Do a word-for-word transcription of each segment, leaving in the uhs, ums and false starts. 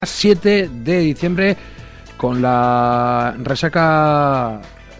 siete de diciembre con la resaca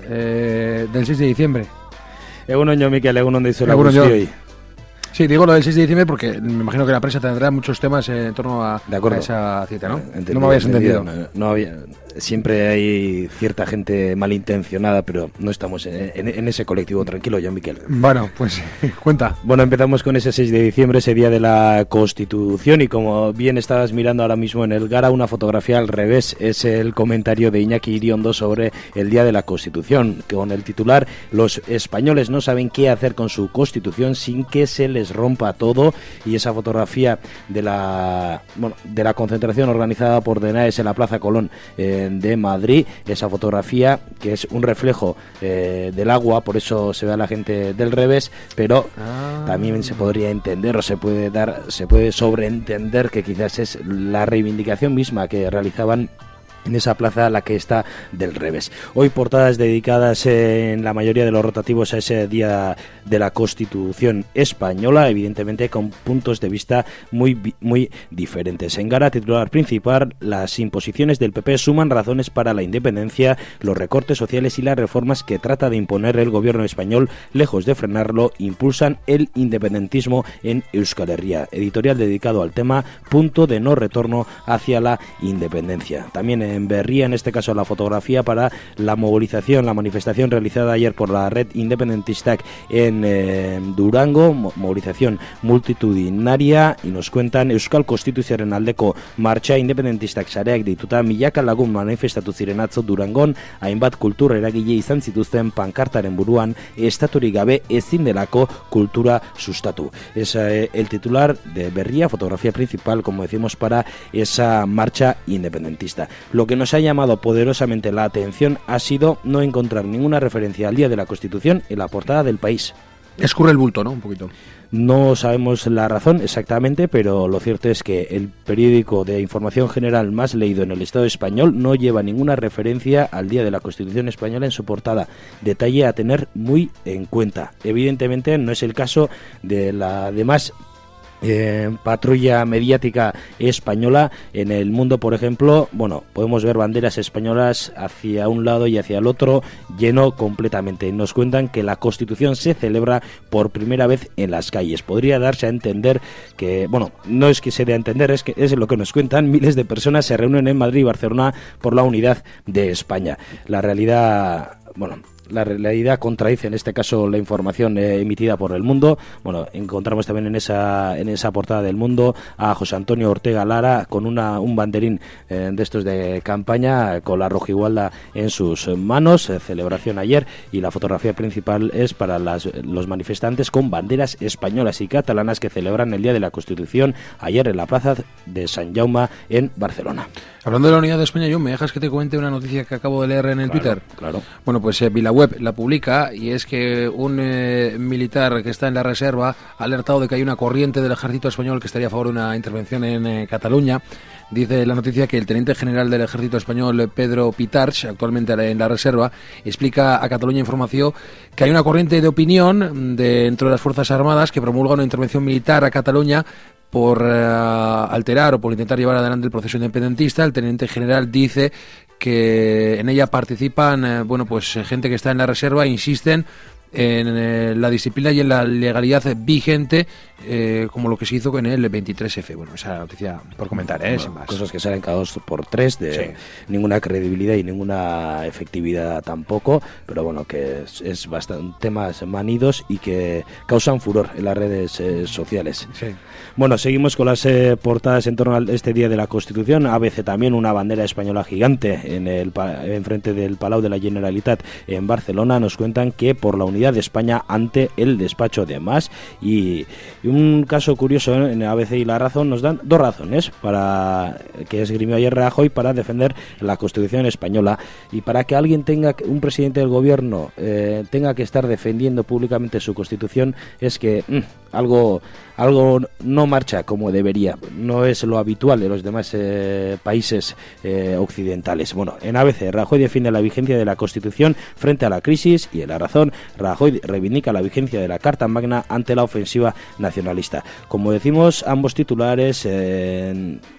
eh, del seis de diciembre. Egunon yo, Mikel, egunon deizuela Egunon guztioi. Sí, digo lo del seis de diciembre porque me imagino que la prensa tendrá muchos temas en torno a, de acuerdo. a esa cita, ¿no? Entendido, no me habías entendido. entendido. No, no había, siempre hay cierta gente malintencionada, pero no estamos en, en, en ese colectivo. Tranquilo, John Mikel. Bueno, pues cuenta. Bueno, empezamos con ese seis de diciembre, ese día de la Constitución, y como bien estabas mirando ahora mismo en el Gara, una fotografía al revés es el comentario de Iñaki Iriondo sobre el día de la Constitución, con el titular: los españoles no saben qué hacer con su Constitución sin que se les rompa todo. Y esa fotografía de la bueno, de la concentración organizada por DENAES en la Plaza Colón eh, de Madrid, esa fotografía que es un reflejo eh, del agua, por eso se ve a la gente del revés, pero ah. también se podría entender o se puede dar, se puede sobreentender que quizás es la reivindicación misma que realizaban en esa plaza, la que está del revés. Hoy portadas dedicadas eh, en la mayoría de los rotativos a ese día de la Constitución española, evidentemente con puntos de vista muy muy diferentes. En Gara, titular principal: las imposiciones del P P suman razones para la independencia, los recortes sociales y las reformas que trata de imponer el gobierno español, lejos de frenarlo, impulsan el independentismo en Euskal Herria. Editorial dedicado al tema: punto de no retorno hacia la independencia. También en Berría, en este caso la fotografía para la movilización, la manifestación realizada ayer por la red independentista en eh, Durango, mo movilización multitudinaria, y nos cuentan: Euskal Konstituzioaren aldeko marcha independentistak sareak dituta milaka lagun manifestatu ziren atzo Durangon, hainbat kultura eragile izan zituzten pankartaren buruan, estaturik gabe ezin delako kultura sustatu. Es eh, el titular de Berría, fotografía principal, como decimos, para esa marcha independentista. Lo que nos ha llamado poderosamente la atención ha sido no encontrar ninguna referencia al Día de la Constitución en la portada del País. Escurre el bulto, ¿no? Un poquito. No sabemos la razón exactamente, pero lo cierto es que el periódico de información general más leído en el Estado español no lleva ninguna referencia al Día de la Constitución española en su portada. Detalle a tener muy en cuenta. Evidentemente no es el caso de la demás Eh, patrulla mediática española. En El Mundo, por ejemplo, bueno, podemos ver banderas españolas hacia un lado y hacia el otro, lleno completamente. Nos cuentan que la Constitución se celebra por primera vez en las calles. Podría darse a entender que, bueno, no es que se dé a entender, es que es lo que nos cuentan: miles de personas se reúnen en Madrid y Barcelona por la unidad de España. La realidad, bueno, la realidad contradice en este caso la información eh, emitida por El Mundo. Bueno, encontramos también en esa en esa portada del Mundo a José Antonio Ortega Lara con una un banderín eh, de estos de campaña, con la rojigualda en sus manos. Eh, celebración ayer, y la fotografía principal es para las, los manifestantes con banderas españolas y catalanas que celebran el Día de la Constitución ayer en la plaza de Sant Jaume en Barcelona. Hablando de la unidad de España, yo ¿me dejas que te cuente una noticia que acabo de leer en el claro, Twitter? Claro. Bueno, pues eh, VilaWeb la publica, y es que un eh, militar que está en la reserva ha alertado de que hay una corriente del ejército español que estaría a favor de una intervención en eh, Cataluña. Dice la noticia que el teniente general del ejército español, Pedro Pitarch, actualmente en la reserva, explica a Catalunya Información que hay una corriente de opinión de, dentro de las Fuerzas Armadas que promulga una intervención militar a Cataluña por uh, alterar o por intentar llevar adelante el proceso independentista. El teniente general dice que en ella participan eh, bueno, pues gente que está en la reserva e insisten en eh, la disciplina y en la legalidad vigente, eh, como lo que se hizo con el veintitrés efe. Bueno, esa noticia por comentar, ¿eh? Bueno, sin más. Cosas que salen cada dos por tres, de sí. ninguna credibilidad y ninguna efectividad tampoco, pero bueno, que es, es bastante temas manidos y que causan furor en las redes eh, sociales. Sí. Bueno, seguimos con las eh, portadas en torno a este Día de la Constitución. A B C también, una bandera española gigante en el en frente del Palau de la Generalitat en Barcelona. Nos cuentan que por la unidad de España ante el despacho de Mas. Y, y un caso curioso en A B C y La Razón nos dan dos razones para que esgrimió ayer Rajoy para defender la Constitución española, y para que alguien tenga, un presidente del gobierno eh, tenga que estar defendiendo públicamente su Constitución, es que mmm, algo algo no marcha como debería, no es lo habitual en los demás eh, países eh, occidentales. Bueno, en A B C, Rajoy defiende la vigencia de la Constitución frente a la crisis, y en La Razón, Rajoy reivindica la vigencia de la Carta Magna ante la ofensiva nacionalista. Como decimos, ambos titulares eh,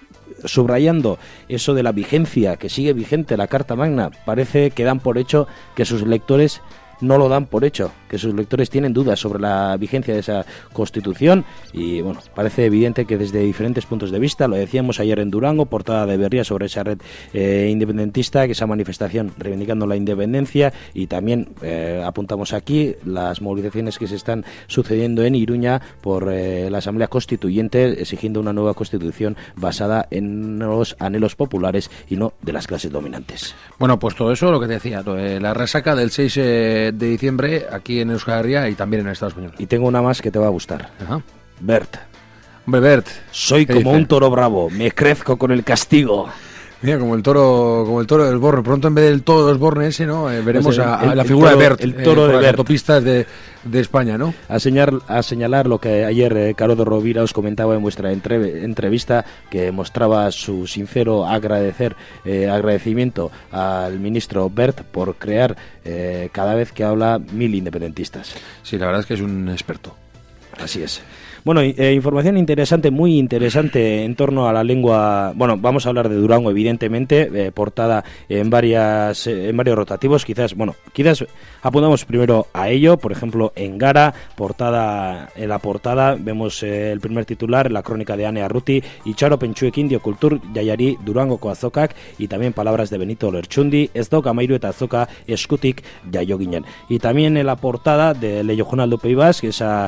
subrayando eso de la vigencia, que sigue vigente la Carta Magna. Parece que dan por hecho que sus lectores no lo dan por hecho, que sus lectores tienen dudas sobre la vigencia de esa Constitución y bueno, parece evidente que desde diferentes puntos de vista, lo decíamos ayer en Durango, portada de Berria sobre esa red eh, independentista, que esa manifestación reivindicando la independencia, y también eh, apuntamos aquí las movilizaciones que se están sucediendo en Iruña por eh, la Asamblea Constituyente exigiendo una nueva Constitución basada en los anhelos populares y no de las clases dominantes. Bueno, pues todo eso, lo que te decía, eh, la resaca del seis eh, de diciembre aquí en Euskal Herria y también en el Estado español. Y tengo una más que te va a gustar. Ajá. Bert. Hombre, Bert. Soy como dice? un toro bravo, me crezco con el castigo. Mira, como el toro, como el toro del Borne. Pronto, en vez del toro del Borne ese, ¿no? Eh, veremos pues el, a, a el, la el figura toro, de Bert, el toro eh, de por las Bert. autopistas de, de España, ¿no? A, señalar, a señalar lo que ayer eh, Carodo Rovira os comentaba en vuestra entre, entrevista, que mostraba su sincero agradecer, eh, agradecimiento al ministro Bert por crear eh, cada vez que habla mil independentistas. Sí, la verdad es que es un experto. Así es. Bueno, eh, información interesante, muy interesante en torno a la lengua. Bueno, vamos a hablar de Durango, evidentemente, eh, portada en varias eh, en varios rotativos. Quizás, bueno, quizás apuntamos primero a ello. Por ejemplo, en Gara, portada en la portada vemos eh, el primer titular, la crónica de Ane Arruti, Itxaro Pentsuekin dio kultur jaiari Durangoko azokak, y también palabras de Benito Lertxundi, ez dok amairu eta azoka eskutik jaio ginen. Y también en la portada de Leio Journal Pays Basque, esa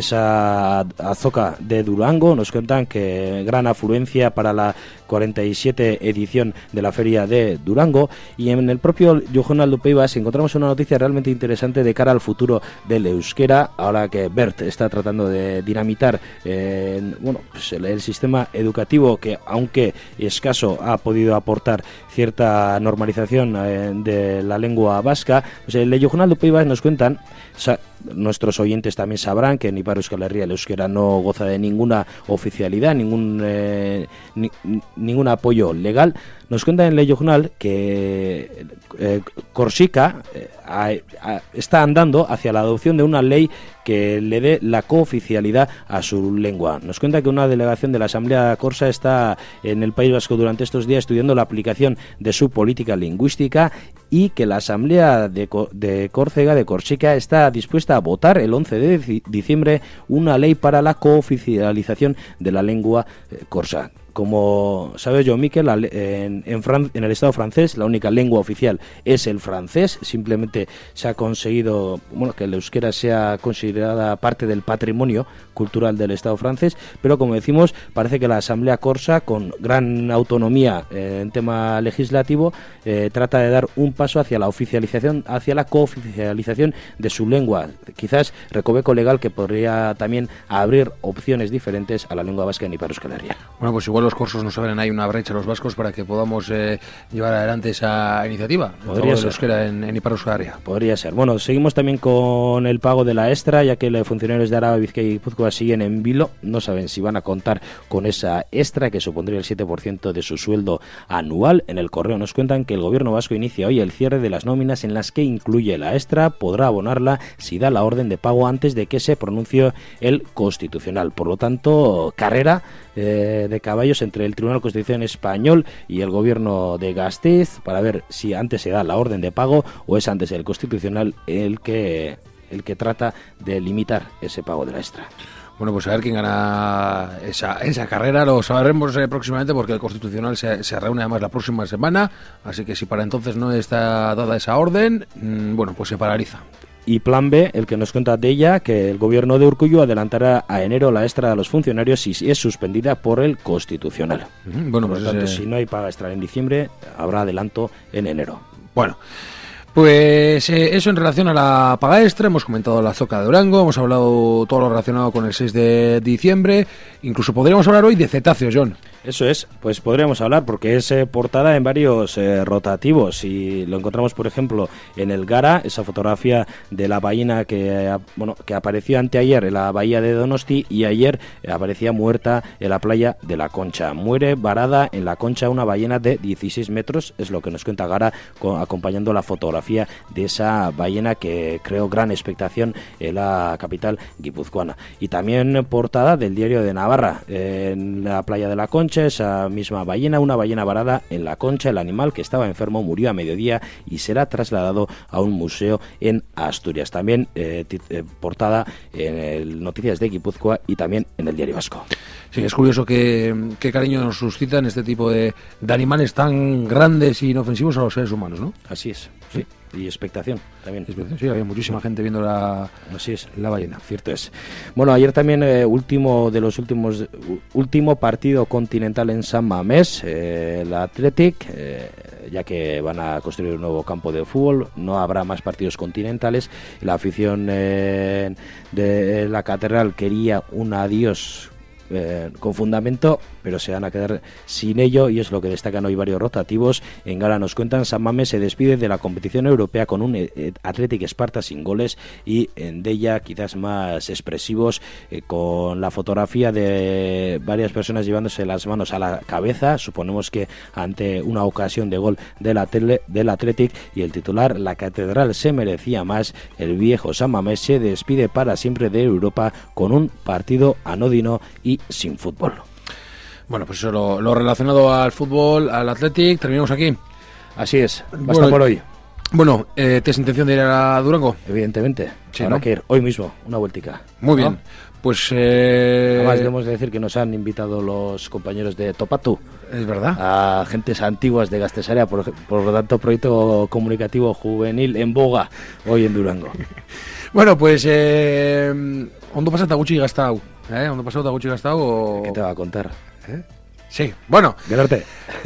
esa azoka de Durango, nos cuentan que gran afluencia para la cuarenta y siete edición de la Feria de Durango, y en el propio Journal du Pays Basque encontramos una noticia realmente interesante de cara al futuro del euskera, ahora que Bert está tratando de dinamitar eh, bueno, pues el, el sistema educativo, que aunque escaso ha podido aportar cierta normalización eh, de la lengua vasca. Pues en el Journal du Pays Basque nos cuentan, sa, nuestros oyentes también sabrán que en Ipar Euskal Herria el euskera no goza de ninguna oficialidad, ningún eh, ni, ningún apoyo legal. Nos cuentan en el Journal que eh, Corsica eh, a, a, está andando hacia la adopción de una ley que le dé la cooficialidad a su lengua. Nos cuenta que una delegación de la Asamblea Corsa está en el País Vasco durante estos días estudiando la aplicación de su política lingüística, y que la Asamblea de, de Córcega, de Corsica, está dispuesta a votar el once de diciembre una ley para la cooficialización de la lengua eh, corsa. Como sabes, yo, Miquel, en, en, Fran- en el Estado francés la única lengua oficial es el francés. Simplemente se ha conseguido, bueno, que el euskera sea considerada parte del patrimonio cultural del Estado francés, pero como decimos, parece que la Asamblea Corsa, con gran autonomía eh, en tema legislativo, eh, trata de dar un paso hacia la oficialización, hacia la cooficialización de su lengua. Quizás recoveco legal que podría también abrir opciones diferentes a la lengua vasca en Ipar Euskal Herria. Bueno, pues igual los corsos nos abren ahí una brecha a los vascos para que podamos eh, llevar adelante esa iniciativa. Podría ser. Euskera en, en Ipar Euskal Herria. Podría ser. Bueno, seguimos también con el pago de la extra, ya que los funcionarios de Araba, Bizkaia y Guipúzcoa siguen en vilo. No saben si van a contar con esa extra, que supondría el siete por ciento de su sueldo anual. En el correo nos cuentan que el gobierno vasco inicia hoy el cierre de las nóminas en las que incluye la extra. Podrá abonarla si da la orden de pago antes de que se pronuncie el Constitucional. Por lo tanto, carrera eh, de caballos entre el Tribunal de Constitución español y el gobierno de Gasteiz para ver si antes se da la orden de pago o es antes el Constitucional el que el que trata de limitar ese pago de la extra. Bueno, pues a ver quién gana esa, esa carrera, lo sabremos eh, próximamente, porque el Constitucional se, se reúne además la próxima semana, así que si para entonces no está dada esa orden, mmm, bueno, pues se paraliza. Y plan B, el que nos cuenta de ella, que el gobierno de Urkullu adelantará a enero la extra de los funcionarios si es suspendida por el Constitucional. Uh-huh. Bueno, por pues lo tanto, ese... si no hay paga extra en diciembre, habrá adelanto en enero. Bueno, pues eh, eso en relación a la paga extra. Hemos comentado la azoka de Durango, hemos hablado todo lo relacionado con el seis de diciembre, incluso podríamos hablar hoy de cetáceos, John. Eso es, pues podríamos hablar, porque es eh, portada en varios eh, rotativos, y lo encontramos, por ejemplo, en el Gara, esa fotografía de la ballena que eh, bueno que apareció anteayer en la bahía de Donosti, y ayer eh, aparecía muerta en la playa de La Concha. Muere varada en La Concha una ballena de dieciséis metros, es lo que nos cuenta Gara, con, acompañando la fotografía de esa ballena que creó gran expectación en la capital guipuzcoana. Y también portada del Diario de Navarra, eh, en la playa de La Concha, Concha, esa misma ballena, una ballena varada en la Concha. El animal, que estaba enfermo, murió a mediodía y será trasladado a un museo en Asturias. También eh, eh, portada en el Noticias de Guipúzcoa y también en el Diario Vasco. Sí, es curioso que, qué cariño nos suscitan este tipo de, de animales tan grandes e inofensivos a los seres humanos, ¿no? Así es, sí. Y expectación también. Sí, había muchísima gente viendo la, Así es, la ballena. Cierto es. Bueno, ayer también eh, último de los últimos último partido continental en San Mamés, eh, el Athletic, eh, ya que van a construir un nuevo campo de fútbol, no habrá más partidos continentales. La afición eh, de la Catedral quería un adiós Eh, con fundamento, pero se van a quedar sin ello, y es lo que destacan hoy varios rotativos. En Gala nos cuentan: San Mamés se despide de la competición europea con un eh, Athletic Esparta sin goles, y en Della quizás más expresivos, eh, con la fotografía de varias personas llevándose las manos a la cabeza, suponemos que ante una ocasión de gol del, atle, del Athletic, y el titular: la Catedral se merecía más. El viejo San Mamés se despide para siempre de Europa con un partido anodino y sin fútbol. Bueno, pues eso lo, lo relacionado al fútbol, al Athletic. Terminamos aquí. Así es, basta bueno, por hoy. Bueno, eh, ¿tienes intención de ir a Durango? Evidentemente, sí, habrá ¿no? que ir hoy mismo, una vueltica. Muy ¿no? bien, pues... Eh... Además debemos decir que nos han invitado los compañeros de Topatu. Es verdad. A gentes antiguas de Gastesarea, por, por lo tanto, proyecto comunicativo juvenil en boga hoy en Durango. Bueno, pues... Eh, ¿Ondo pasa Taguchi Gastau? ¿Eh? ¿Ondo pasa Taguchi Gastau o...? ¿Qué te va a contar? ¿Eh? Sí, bueno. De norte.